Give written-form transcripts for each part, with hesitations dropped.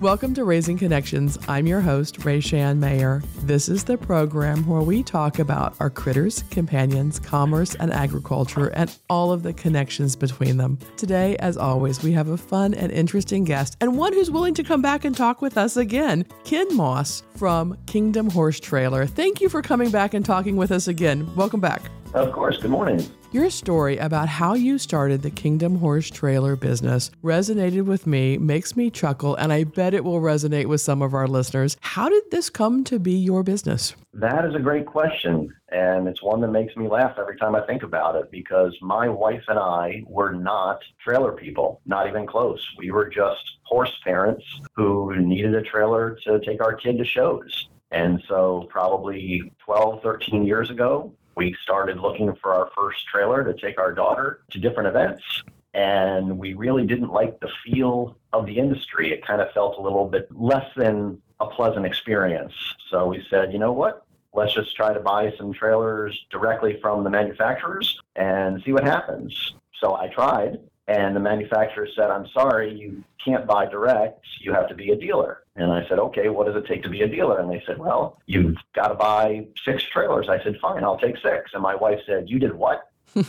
Welcome to Raising Connections. I'm your host, Rayshan Mayer. This is the program where we talk about our critters, companions, commerce, and agriculture, and all of the connections between them. Today, as always, we have a fun and interesting guest, and one who's willing to come back and talk with us again, Ken Moss from Kingdom Horse Trailer. Thank you for coming back and talking with us again. Welcome back. Of course. Good morning. Your story about how you started the Kingdom Horse Trailer business resonated with me, makes me chuckle, and I bet it will resonate with some of our listeners. How did this come to be your business? That is a great question, and it's one that makes me laugh every time I think about it because my wife and I were not trailer people, not even close. We were just horse parents who needed a trailer to take our kid to shows. And so probably 12, 13 years ago, we started looking for our first trailer to take our daughter to different events. And we really didn't like the feel of the industry. It kind of felt a little bit less than a pleasant experience. So we said, you know what? Let's just try to buy some trailers directly from the manufacturers and see what happens. So I tried, and the manufacturer said, I'm sorry, you can't buy direct. You have to be a dealer. And I said, okay, what does it take to be a dealer? And they said, well, you've got to buy 6 trailers. I said, fine, I'll take 6. And my wife said, you did what?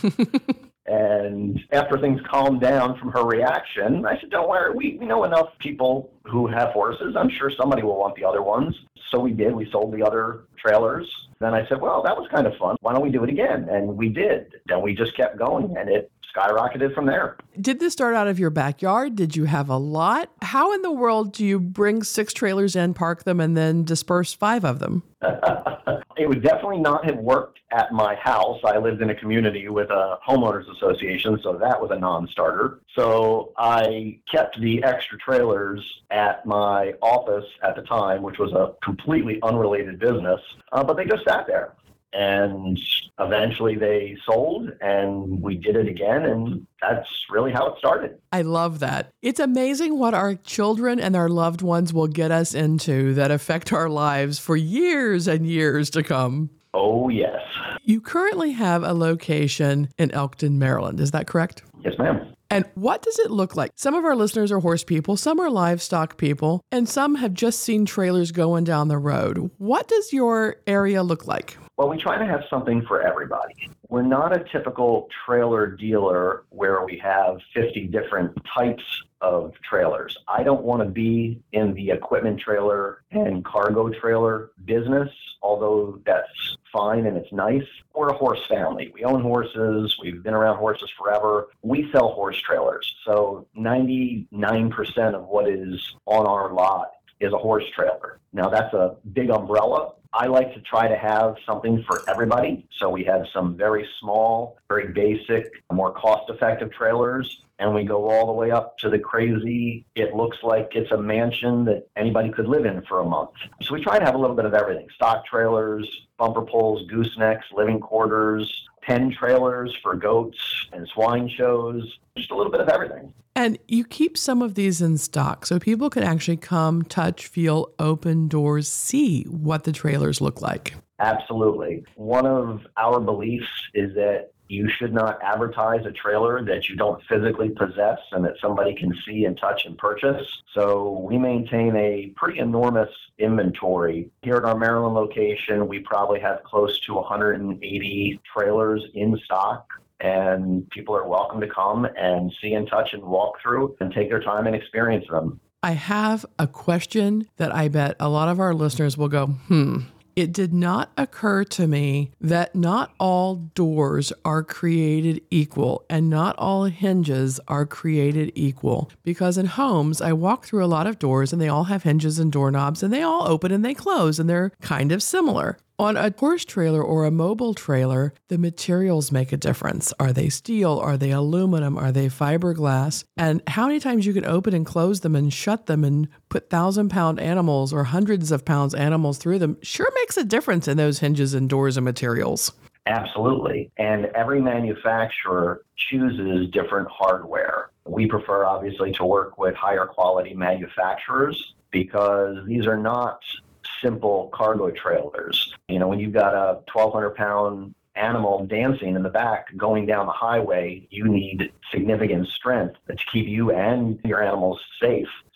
And after things calmed down from her reaction, I said, don't worry, we know enough people who have horses. I'm sure somebody will want the other ones. So we did. We sold the other trailers. Then I said, well, that was kind of fun. Why don't we do it again? And we did. Then we just kept going, and it skyrocketed from there. Did this start out of your backyard? Did you have a lot? How in the world do you bring 6 trailers in, park them, and then disperse 5 of them? It would definitely not have worked at my house. I lived in a community with a homeowners association, so that was a non-starter. So I kept the extra trailers at my office at the time, which was a completely unrelated business, but they just sat there. And eventually they sold, and we did it again, and that's really how it started. I love that. It's amazing what our children and our loved ones will get us into that affect our lives for years and years to come. Oh, yes. You currently have a location in Elkton, Maryland. Is that correct? Yes, ma'am. And what does it look like? Some of our listeners are horse people, some are livestock people, and some have just seen trailers going down the road. What does your area look like? Well, we try to have something for everybody. We're not a typical trailer dealer where we have 50 different types of trailers. I don't want to be in the equipment trailer and cargo trailer business, although that's fine and it's nice. We're a horse family. We own horses. We've been around horses forever. We sell horse trailers. So 99% of what is on our lot is a horse trailer. Now, that's a big umbrella. I like to try to have something for everybody. So we have some very small, very basic, more cost-effective trailers, and we go all the way up to the crazy, it looks like it's a mansion that anybody could live in for a month. So we try to have a little bit of everything. Stock trailers, bumper poles, goosenecks, living quarters, pen trailers for goats and swine shows, just a little bit of everything. And you keep some of these in stock so people can actually come, touch, feel, open doors, see what the trailers look like. Absolutely. One of our beliefs is that you should not advertise a trailer that you don't physically possess and that somebody can see and touch and purchase. So we maintain a pretty enormous inventory. Here at our Maryland location, we probably have close to 180 trailers in stock. And people are welcome to come and see and touch and walk through and take their time and experience them. I have a question that I bet a lot of our listeners will go, It did not occur to me that not all doors are created equal and not all hinges are created equal. Because in homes, I walk through a lot of doors and they all have hinges and doorknobs and they all open and they close and they're kind of similar. On a horse trailer or a mobile trailer, the materials make a difference. Are they steel? Are they aluminum? Are they fiberglass? And how many times you can open and close them and shut them and put 1,000-pound animals or hundreds of pounds animals through them sure makes a difference in those hinges and doors and materials. Absolutely. And every manufacturer chooses different hardware. We prefer, obviously, to work with higher quality manufacturers because these are not simple cargo trailers. You know, when you've got a 1,200-pound animal dancing in the back going down the highway, you need significant strength to keep you and your animals safe.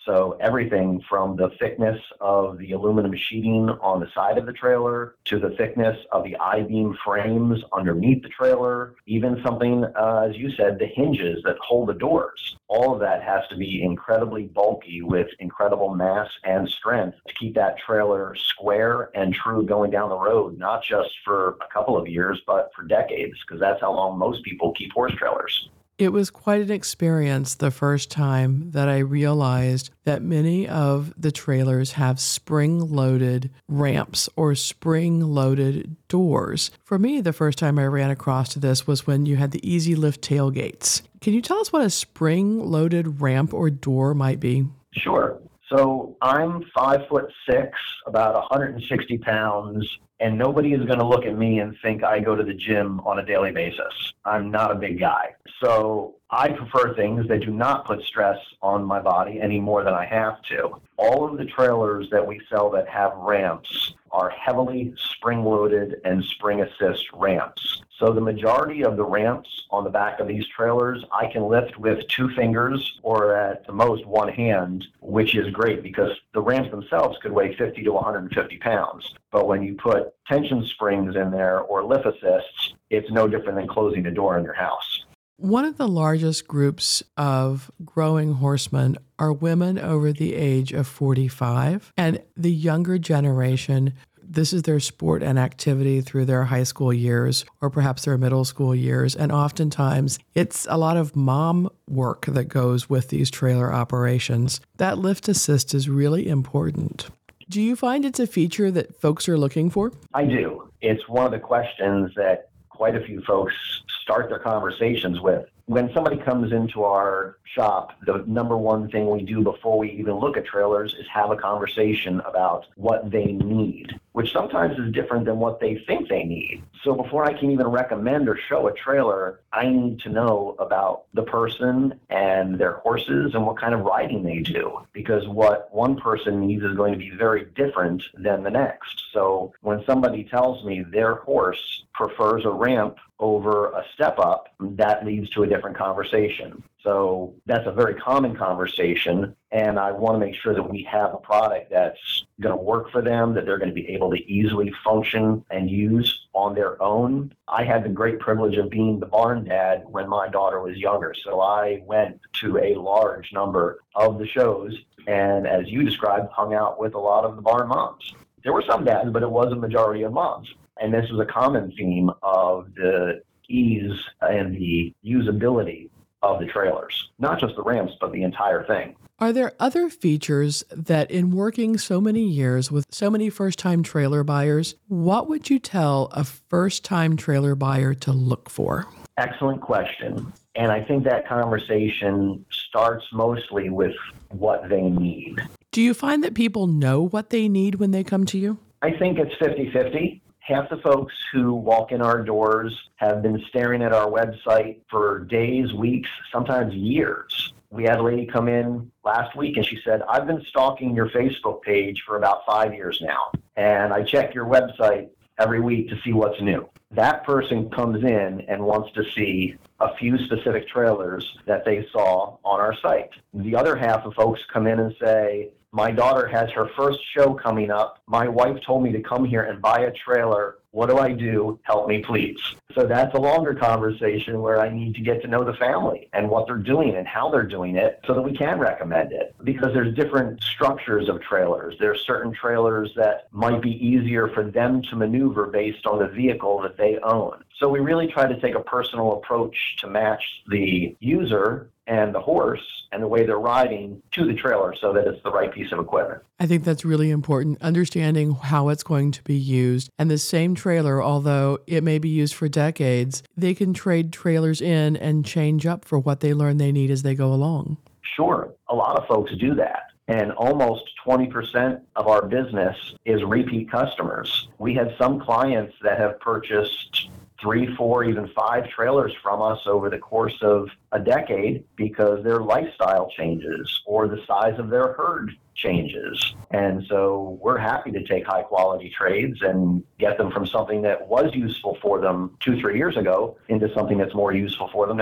So everything from the thickness of the aluminum sheeting on the side of the trailer to the thickness of the I-beam frames underneath the trailer, even something, as you said, the hinges that hold the doors. All of that has to be incredibly bulky with incredible mass and strength to keep that trailer square and true going down the road, not just for a couple of years, but for decades, because that's how long most people keep horse trailers. It was quite an experience the first time that I realized that many of the trailers have spring-loaded ramps or spring-loaded doors. For me, the first time I ran across this was when you had the Easy Lift tailgates. Can you tell us what a spring-loaded ramp or door might be? Sure. So I'm 5'6", about 160 pounds, and nobody is going to look at me and think I go to the gym on a daily basis. I'm not a big guy. So I prefer things that do not put stress on my body any more than I have to. All of the trailers that we sell that have ramps are heavily spring-loaded and spring-assist ramps. So the majority of the ramps on the back of these trailers, I can lift with 2 fingers or at the most 1 hand, which is great because the ramps themselves could weigh 50 to 150 pounds. But when you put tension springs in there or lift assists, it's no different than closing a door in your house. One of the largest groups of growing horsemen are women over the age of 45, and the younger generation, this is their sport and activity through their high school years or perhaps their middle school years. And oftentimes it's a lot of mom work that goes with these trailer operations. That lift assist is really important. Do you find it's a feature that folks are looking for? I do. It's one of the questions that quite a few folks start their conversations with. When somebody comes into our shop, the number one thing we do before we even look at trailers is have a conversation about what they need, which sometimes is different than what they think they need. So before I can even recommend or show a trailer, I need to know about the person and their horses and what kind of riding they do, because what one person needs is going to be very different than the next. So when somebody tells me their horse prefers a ramp over a step up, that leads to a different conversation. So that's a very common conversation, and I want to make sure that we have a product that's going to work for them, that they're going to be able to easily function and use on their own. I had the great privilege of being the barn dad when my daughter was younger, so I went to a large number of the shows, and as you described, hung out with a lot of the barn moms. There were some dads, but it was a majority of moms. And this was a common theme of the ease and the usability of the trailers, not just the ramps, but the entire thing. Are there other features that in working so many years with so many first-time trailer buyers, what would you tell a first-time trailer buyer to look for? Excellent question. And I think that conversation starts mostly with what they need. Do you find that people know what they need when they come to you? I think it's 50-50. Half the folks who walk in our doors have been staring at our website for days, weeks, sometimes years. We had a lady come in last week and she said, I've been stalking your Facebook page for about 5 years now, and I check your website every week to see what's new. That person comes in and wants to see a few specific trailers that they saw on our site. The other half of folks come in and say, my daughter has her first show coming up. My wife told me to come here and buy a trailer. What do I do? Help me, please. So that's a longer conversation where I need to get to know the family and what they're doing and how they're doing it so that we can recommend it. Because there's different structures of trailers. There's certain trailers that might be easier for them to maneuver based on the vehicle that they own. So we really try to take a personal approach to match the user and the horse and the way they're riding to the trailer so that it's the right piece of equipment. I think that's really important, understanding how it's going to be used. And the same trailer, although it may be used for decades, they can trade trailers in and change up for what they learn they need as they go along. Sure. A lot of folks do that. And almost 20% of our business is repeat customers. We had some clients that have purchased 3, 4, even 5 trailers from us over the course of a decade because their lifestyle changes or the size of their herd changes. And so we're happy to take high quality trades and get them from something that was useful for them 2, 3 years ago into something that's more useful for them now.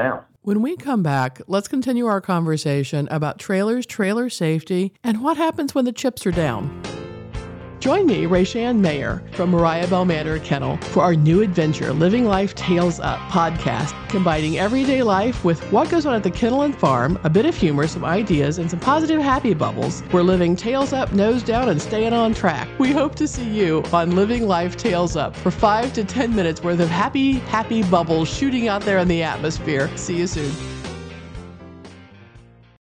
When we come back, let's continue our conversation about trailers, trailer safety, and what happens when the chips are down. Join me, Rayshan Mayer, from Mariah Bell Manor Kennel for our new adventure, Living Life Tales Up podcast, combining everyday life with what goes on at the kennel and farm, a bit of humor, some ideas, and some positive happy bubbles. We're living tails up, nose down, and staying on track. We hope to see you on Living Life Tales Up for 5 to 10 minutes worth of happy bubbles shooting out there in the atmosphere. See you soon.